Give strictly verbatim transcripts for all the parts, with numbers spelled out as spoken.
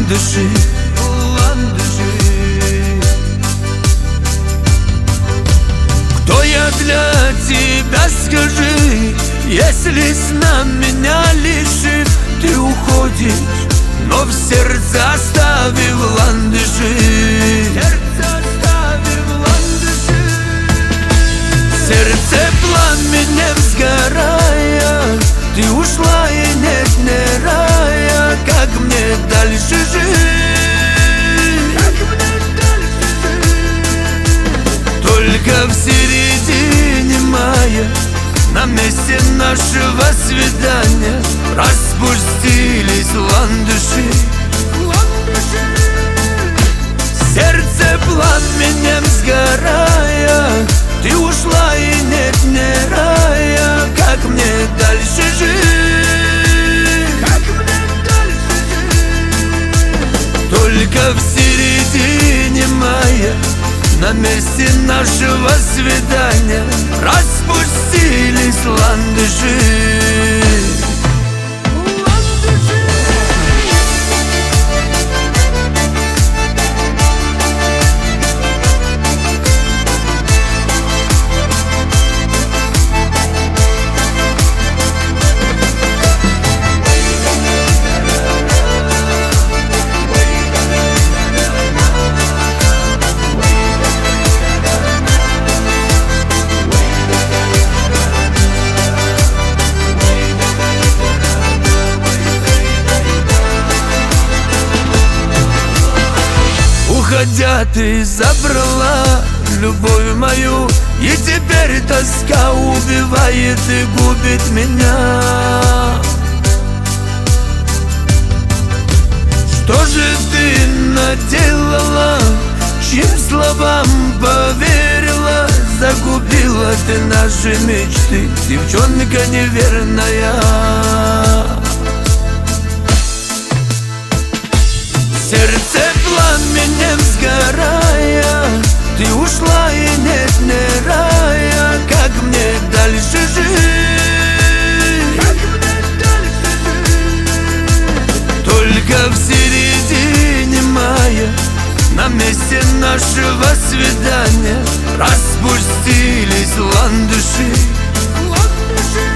ландыши, ландыши. Кто я для тебя, скажи, если сна меня лишит? Ты уходишь, но в сердце оставив ландыши. Сердце оставив ландыши. Сердце пламенем сгорая, ты ушла и нет не рая. Как мне дальше жить? Как мне дальше жить? Только в середине мая, на месте нашего свидания, распустились ландыши, ландыши. Сердце пламенем сгорая, ты ушла и нет не рая. Как мне дальше жить? Как мне дальше жить? Только в середине мая, на месте нашего свидания, распустились ландыши. Уходя, ты забрала любовь мою, и теперь тоска убивает и губит меня. Что же ты наделала, чьим словам поверила? Загубила ты наши мечты, девчонка неверная. Сердце пламенем сгорая, ты ушла и нет не рая. Как мне дальше жить? Как мне дальше жить? Только в середине мая, на месте нашего свидания, распустились ландыши, ландыши.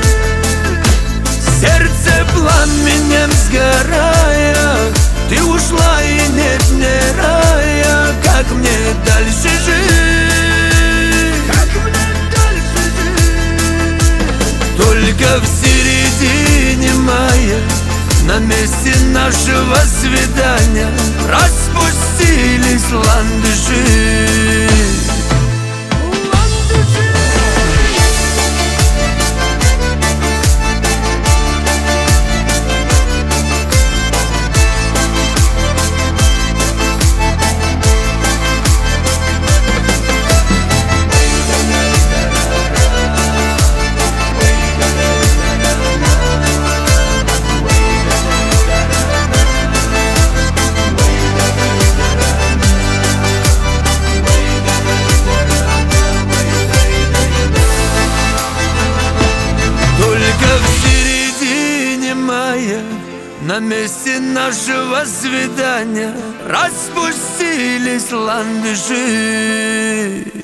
Сердце пламенем сгорая, ты ушла и нет не рая. Как мне дальше жить? Как мне дальше жить? Только в середине мая, на месте нашего свидания, распустились ландыши. На месте нашего свидания, распустились ландыши.